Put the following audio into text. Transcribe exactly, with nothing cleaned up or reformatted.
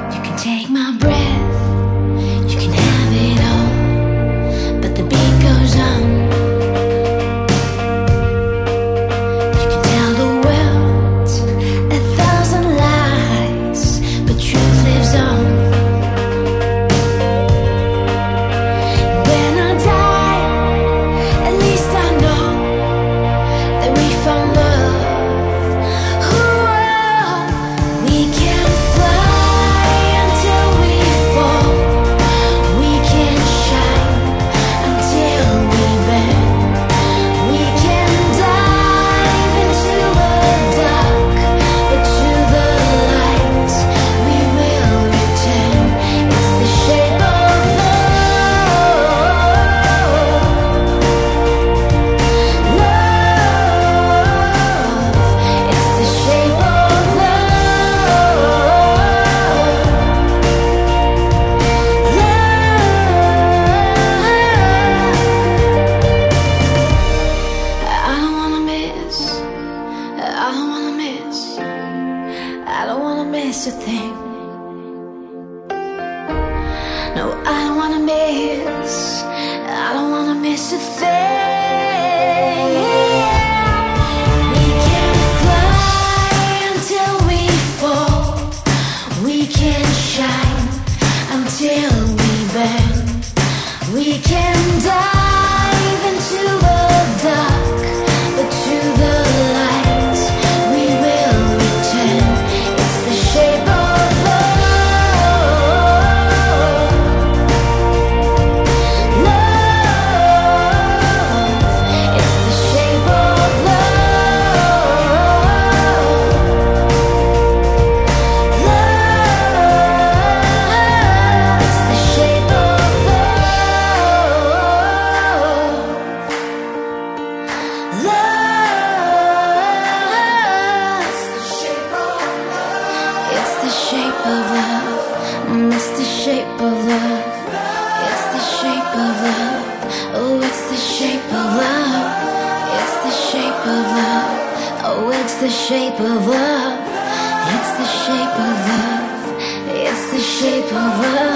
You can take my breath, you can have it all, but the beat goes on. You can tell the world a thousand lies, but truth lives on. When I die, at least I know that we found love. I don't wanna miss, I don't wanna miss a thing. No, I don't wanna miss, I don't wanna miss a thing. We can fly until we fall, we can shine until we burn. We can dive into the dark, but to the light It's the shape of love. It's the shape of love. Oh, it's the shape of love. It's the shape of love. Oh, it's the shape of love. It's the shape of love. It's the shape of love.